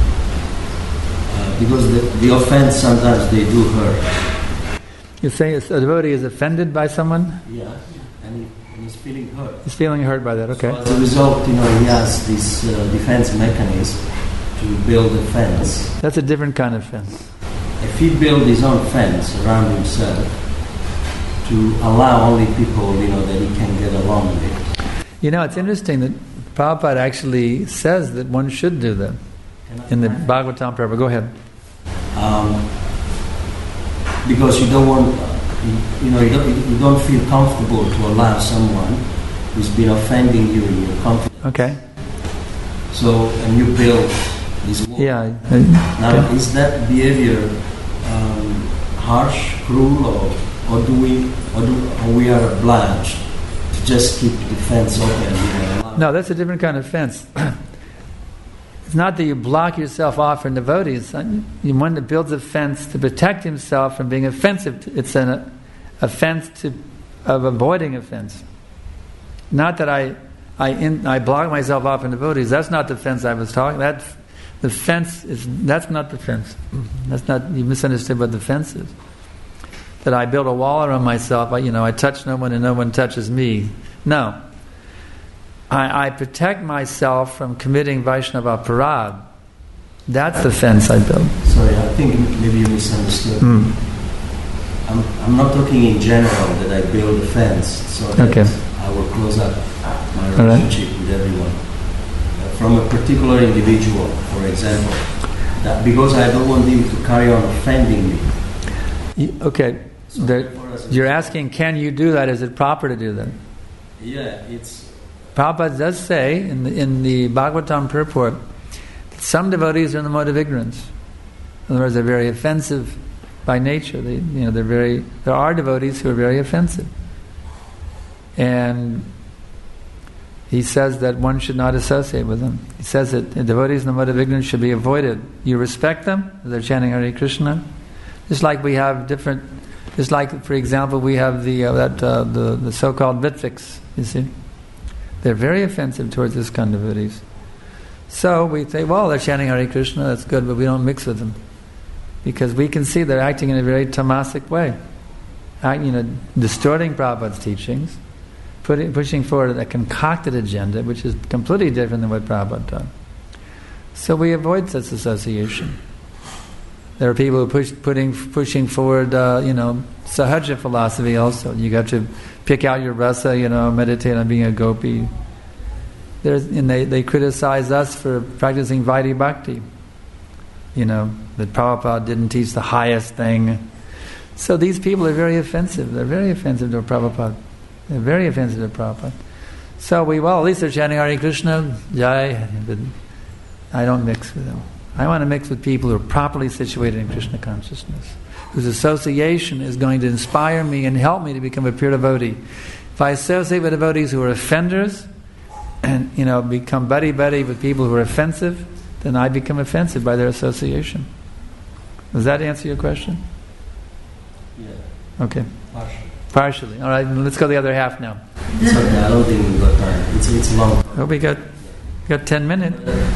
uh, because the, the offense sometimes they do hurt. You say a devotee is offended by someone? Yeah, and, he, and he's feeling hurt. He's feeling hurt by that, okay. So as a result, you know, he has this uh, defense mechanism to build a fence. That's a different kind of fence. If he builds his own fence around himself to allow only people, you know, that he can get along with. You know, it's interesting that Prabhupada actually says that one should do that in the Bhagavatam Prabhupada. Go ahead. Um, because you don't want, you, you know, you don't, you don't feel comfortable to allow someone who's been offending you in your confidence. Okay. So, and you build this wall. Yeah. Now, okay. Is that behavior um, harsh, cruel, or or do we, or do or we are obliged to just keep the fence open? You know, no, that's a different kind of fence. It's not that you block yourself off from devotees. You one that builds a fence to protect himself from being offensive. It's an a fence to of avoiding offense. Not that I I in, I block myself off from devotees. That's not the fence I was talking. That the fence is that's not the fence. That's not, you misunderstood what the fence is. That I build a wall around myself. I, you know, I touch no one and no one touches me. No. I, I protect myself from committing Vaishnava parad. That's the fence I build. Sorry, I think maybe you misunderstood. Mm. I'm, I'm not talking in general that I build a fence so that okay. I will close up my relationship right. with everyone. Uh, from a particular individual, for example, that because I don't want him to carry on offending me. You, okay, so the, you're asking, can you do that? Is it proper to do that? Yeah, it's... Prabhupada does say in the, in the Bhagavatam purport that some devotees are in the mode of ignorance. In other words, they're very offensive by nature. They, you know, they're very. There are devotees who are very offensive, and he says that one should not associate with them. He says that devotees in the mode of ignorance should be avoided. You respect them; they're chanting Hare Krishna. Just like we have different. Just like, for example, we have the uh, that uh, the the so-called Vitviks. You see. They're very offensive towards this kind of devotees. So we say, well, they're chanting Hare Krishna, that's good, but we don't mix with them. Because we can see they're acting in a very tamasic way. Act, you know, distorting Prabhupada's teachings, putting, pushing forward a concocted agenda, which is completely different than what Prabhupada taught. So we avoid such association. There are people who push putting pushing forward, uh, you know, sahaja philosophy also. You got to pick out your rasa, you know, meditate on being a gopi. There's, and they, they criticize us for practicing Vaidhi Bhakti. You know, that Prabhupada didn't teach the highest thing. So these people are very offensive. They're very offensive to Prabhupada. They're very offensive to Prabhupada. So we, well, at least they're chanting Hare Krishna, Jai, but I don't mix with them. I want to mix with people who are properly situated in Krishna consciousness, whose association is going to inspire me and help me to become a pure devotee. If I associate with devotees who are offenders, and you know, become buddy-buddy with people who are offensive, then I become offensive by their association. Does that answer your question? Yeah. Okay. Partially. Partially. All right, let's go the other half now. It's okay, I don't think we've got time. It's, it's long. Oh, we got, got ten minutes.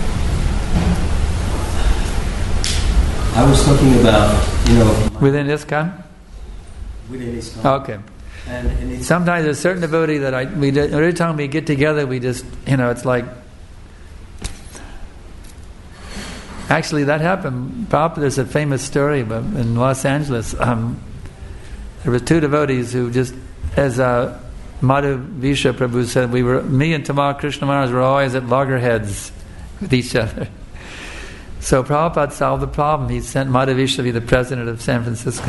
I was talking about, you know... Within ISKCON? Within ISKCON. Okay. And, and it's Sometimes there's a certain devotee that I, we did, every time we get together, we just, you know, it's like... Actually, that happened. Papa, there's a famous story about in Los Angeles. Um, there were two devotees who just, as uh, Madhu Visha Prabhu said, we were, me and Tamal Krishna Maharaj were always at loggerheads with each other. So Prabhupada solved the problem. He sent Madhu Visha to be the president of San Francisco.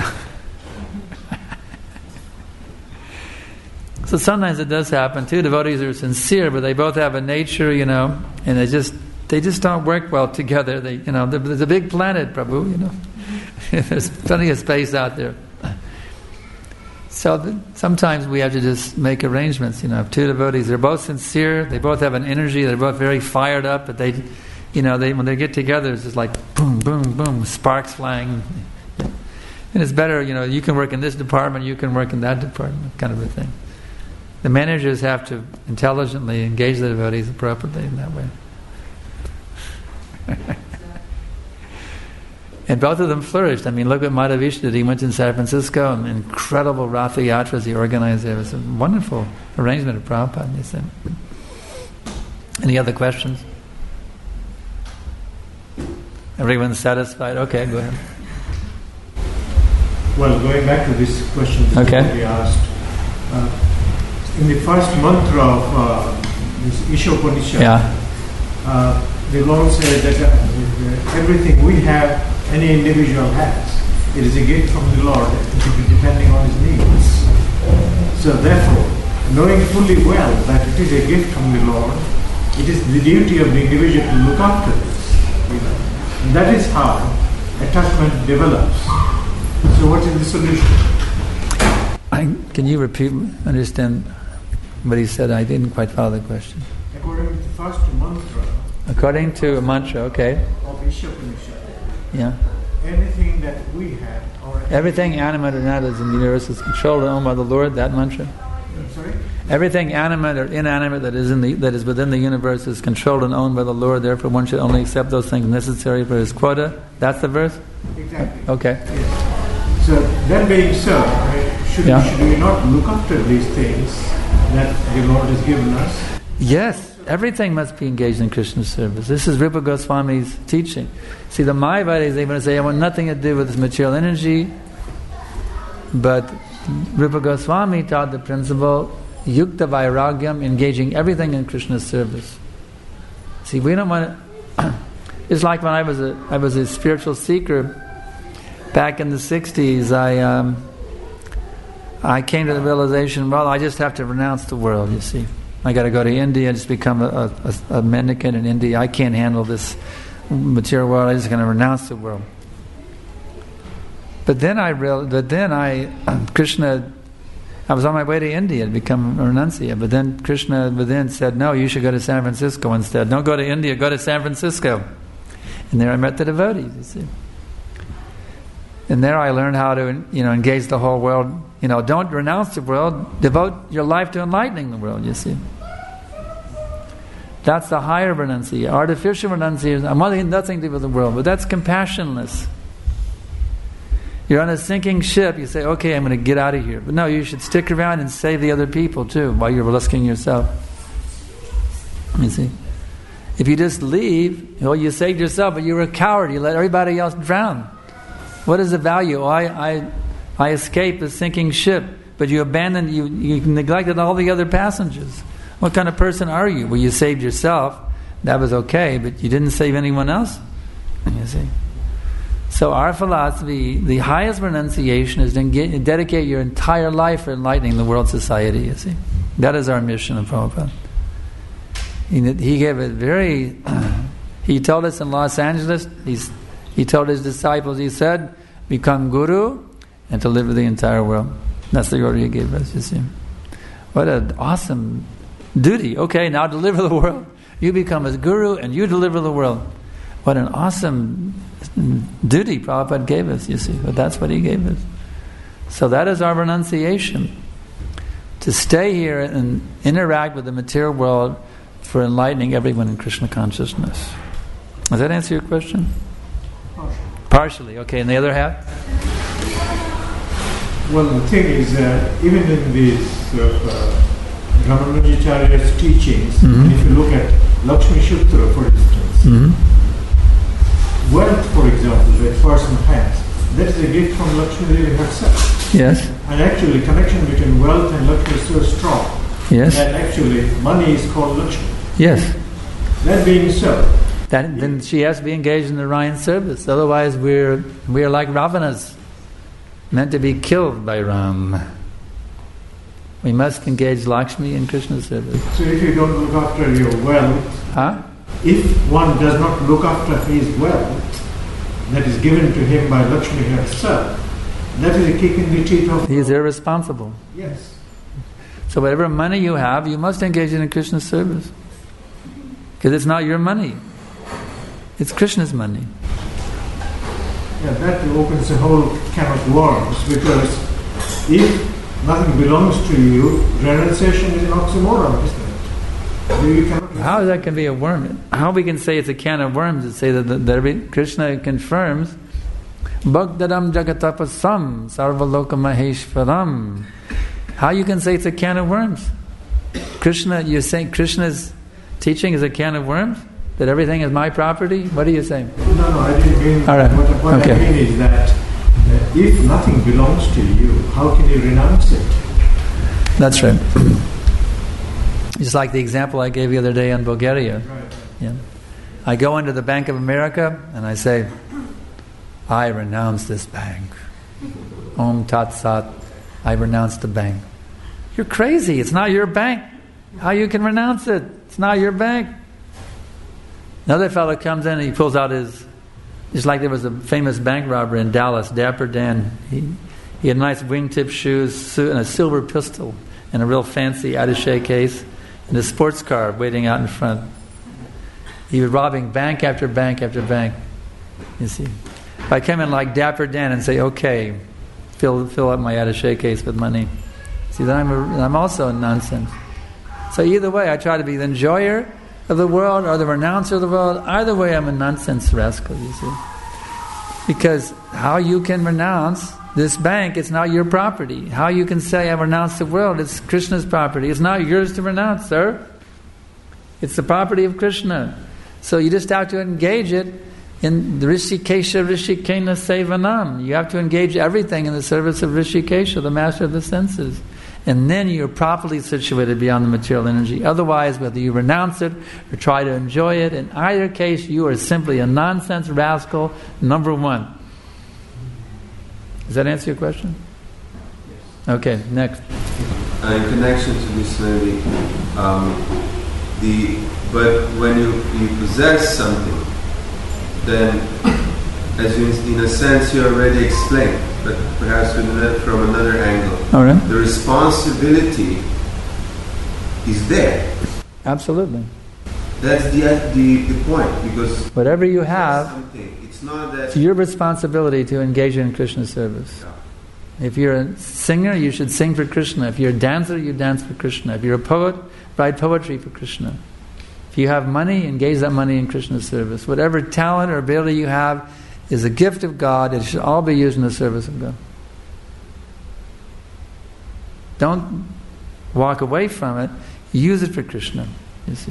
So sometimes it does happen. Two devotees are sincere, but they both have a nature, you know, and they just they just don't work well together. They, you know, there's a big planet, Prabhu, you know. There's plenty of space out there. So the, sometimes we have to just make arrangements, you know. If two devotees, they're both sincere, they both have an energy, they're both very fired up, but they, you know, they when they get together, it's just like boom, boom, boom, sparks flying. And it's better, you know, you can work in this department, you can work in that department, kind of a thing. The managers have to intelligently engage the devotees appropriately in that way. And both of them flourished. I mean, look what Madhu Visha did. He went to San Francisco, and incredible Ratha Yatras he organized there. It was a wonderful arrangement of Prabhupada, you see. Any other questions? Everyone's satisfied? Okay, go ahead. Well, going back to this question that Okay. we asked, uh, in the first mantra of uh, this Ishopanishad, Yeah. uh, the Lord said that uh, everything we have, any individual has, it is a gift from the Lord, depending on his needs. So therefore, knowing fully well that it is a gift from the Lord, it is the duty of the individual to look after this. You know? And that is how attachment develops. So what is the solution? I, can you repeat, understand what he said? I didn't quite follow the question. According to the first mantra According to a mantra, okay. of Ishopanishad, Yeah. anything that we have, or Everything animate or not is in the universe is controlled and owned by the Lord, that mantra. I'm sorry? Everything animate or inanimate that is in the that is within the universe is controlled and owned by the Lord, therefore one should only accept those things necessary for his quota. That's the verse? Exactly. Okay. Yes. So that being so, right, should, Yeah. should we not look after these things that the Lord has given us? Yes, everything must be engaged in Krishna's service. This is Rupa Goswami's teaching. See, the Mayavadis, they want to say, I want nothing to do with this material energy. But Rupa Goswami taught the principle, Yukta Vairagyam, engaging everything in Krishna's service. See, we don't want to... It's like when I was a I was a spiritual seeker back in the sixties. I um, I came to the realization, well, I just have to renounce the world, you see. I got to go to India and just become a, a, a mendicant in India. I can't handle this material world. I'm just going to renounce the world. But then I realized, but then I, Krishna, I was on my way to India to become a renunciate. But then Krishna within said, no, you should go to San Francisco instead. Don't go to India, go to San Francisco. And there I met the devotees, you see. And there I learned how to, you know, engage the whole world. You know, don't renounce the world. Devote your life to enlightening the world, you see. That's the higher renunciation. Artificial renunciation, I'm wanting nothing to do with the world, but that's compassionless. You're on a sinking ship, you say, okay, I'm going to get out of here. But no, you should stick around and save the other people too, while you're risking yourself. You see? If you just leave, well, you saved yourself, but you were a coward. You let everybody else drown. What is the value? Oh, I, I, I escaped a sinking ship, but you abandoned, you, you neglected all the other passengers. What kind of person are you? Well, you saved yourself. That was okay, but you didn't save anyone else. You see? So our philosophy, the highest renunciation is to get, dedicate your entire life for enlightening the world society, you see. That is our mission of Prabhupada. He, he gave it very... he told us in Los Angeles, he's, he told his disciples, he said, become guru and to live with the entire world. That's the order he gave us, you see. What an awesome duty. Okay, now deliver the world. You become his guru and you deliver the world. What an awesome duty Prabhupada gave us, you see. But that's what he gave us. So that is our renunciation. To stay here and interact with the material world for enlightening everyone in Krishna consciousness. Does that answer your question? Partially. Partially. Okay, and the other half? Well, the thing is that even in these uh, Ramanujacharya's teachings, Mm-hmm. if you look at Lakshmi Sutra, for instance, Mm-hmm. wealth, for example, that person has, that is a gift from Lakshmi Devi herself. Yes. And actually, connection between wealth and Lakshmi is so strong Yes. that actually money is called Lakshmi. Yes. That being so, That, then she has to be engaged in the Ryan service. Otherwise, we're we're like Ravanas, meant to be killed by Ram. We must engage Lakshmi in Krishna's service. so if you don't look after your wealth, Huh? if one does not look after his wealth that is given to him by Lakshmi herself, that is a kick in the teeth of... He is irresponsible. Yes. So whatever money you have, you must engage in Krishna's service. Because it's not your money. It's Krishna's money. Yeah, that opens a whole can of worms, because if nothing belongs to you, renunciation is an oxymoron, isn't it? You cannot... How that can be a worm? How we can say it's a can of worms and say that, that, that Krishna confirms Bhaktaram Jagatapasam Sarvaloka Maheshwaram. How you can say it's a can of worms? Krishna, you're saying Krishna's teaching is a can of worms? That everything is my property? What are you saying? No, no, I didn't mean... All right. What, what Okay. I mean is that uh, if nothing belongs to you, how can you renounce it? That's right. Just like the example I gave the other day on Bulgaria. Right. Yeah. I go into the Bank of America and I say, I renounce this bank. Om Tat Sat, I renounce the bank. You're crazy. It's not your bank. How you can renounce it? It's not your bank. Another fellow comes in and he pulls out his... Just like there was a famous bank robber in Dallas, Dapper Dan. He, he had nice wingtip shoes and a silver pistol and a real fancy attaché case and a sports car waiting out in front. He was robbing bank after bank after bank. You see. If I come in like Dapper Dan and say, okay, fill fill up my attaché case with money. See, then I'm, a, I'm also a nonsense. So either way, I try to be the enjoyer of the world or the renouncer of the world. Either way, I'm a nonsense rascal, you see. Because how you can renounce this bank, it's not your property. How you can say, I renounce the world, it's Krishna's property. It's not yours to renounce, sir. It's the property of Krishna. So you just have to engage it in the Rishikesha Rishikena Sevanam. You have to engage everything in the service of Rishikesha, the master of the senses. And then you're properly situated beyond the material energy. Otherwise, whether you renounce it or try to enjoy it, in either case, you are simply a nonsense rascal, number one. Does that answer your question? Okay, next. Uh, in connection to this, maybe, um, the but when you, you possess something, then, as you, in a sense, you already explained, but perhaps with another, from another angle. All right. The responsibility is there. Absolutely. That's the the, the point, because Whatever you have, something. It's not that it's your responsibility to engage in Krishna service. If you're a singer, you should sing for Krishna. If you're a dancer, you dance for Krishna. If you're a poet, write poetry for Krishna. If you have money, engage that money in Krishna's service. Whatever talent or ability you have is a gift of God. It should all be used in the service of God. Don't walk away from it. Use it for Krishna. You see.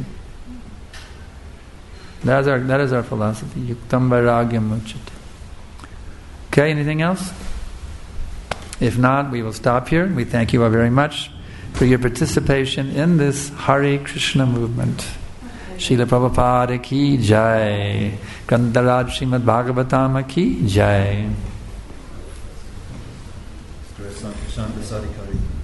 That is our, that is our philosophy. Yuktam vairagyam uchyate. Okay, anything else? If not, we will stop here. We thank you all very much for your participation in this Hare Krishna movement. Srila Prabhupada ki jai. Grantaraj Srimad Bhagavatam ki jai. Shanta Sadhikari.